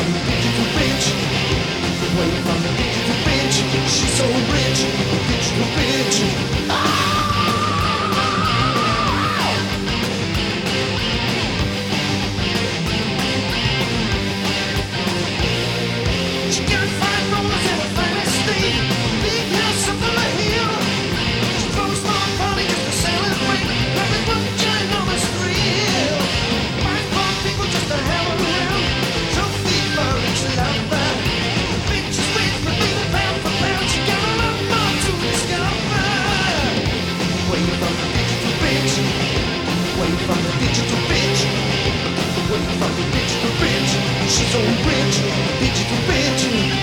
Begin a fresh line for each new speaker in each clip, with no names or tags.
from the digital bitch. Away from the digital bitch. She's so rich, the digital bitch. She got 5 rollers and a fantasy. Big house up on the hill. She throws my party just to celebrate. Rapping with a ginormous thrill. 5 poor people just to have around. Trophy for each lover. Bitch is with me, baby, pound for pound. She got a lot more to discover. Away from the digital bitch. Away from the digital bitch. Away from the digital bitch. She's so rich, digital bitch.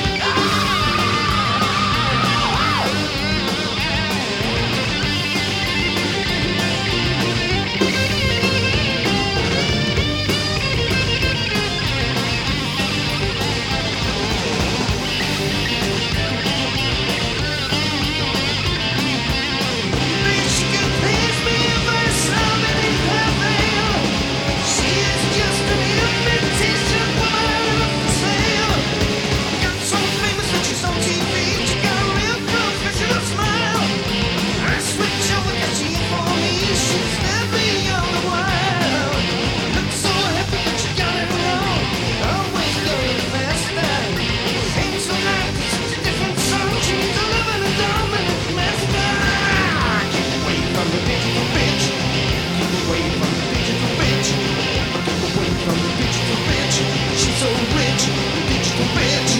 She's so rich, the digital bitch.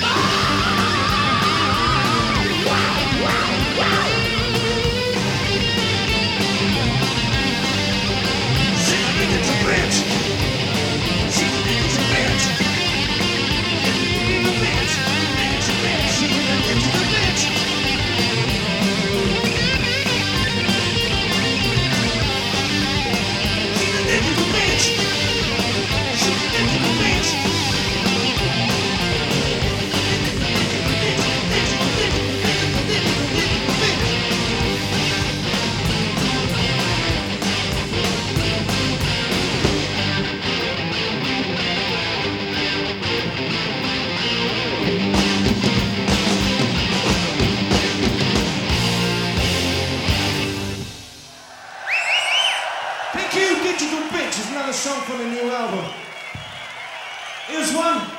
Wow, wow, wow. She's a digital bitch. She's a digital bitch. Digital bitch. Digital bitch. She's a digital bitch. She's a digital bitch. Thank you, Digital Bitch. It's another song from the new album. Here's one.